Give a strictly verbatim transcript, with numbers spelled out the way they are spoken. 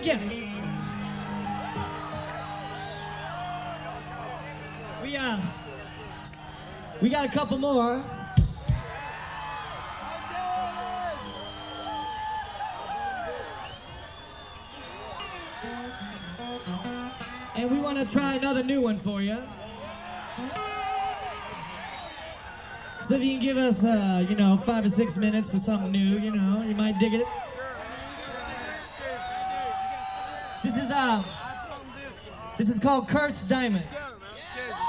again. We uh, we got a couple more. And we want to try another new one for you. So if you can give us, uh, you know, five or six minutes for something new, you know, you might dig it. This is uh, this is called Cursed Diamond.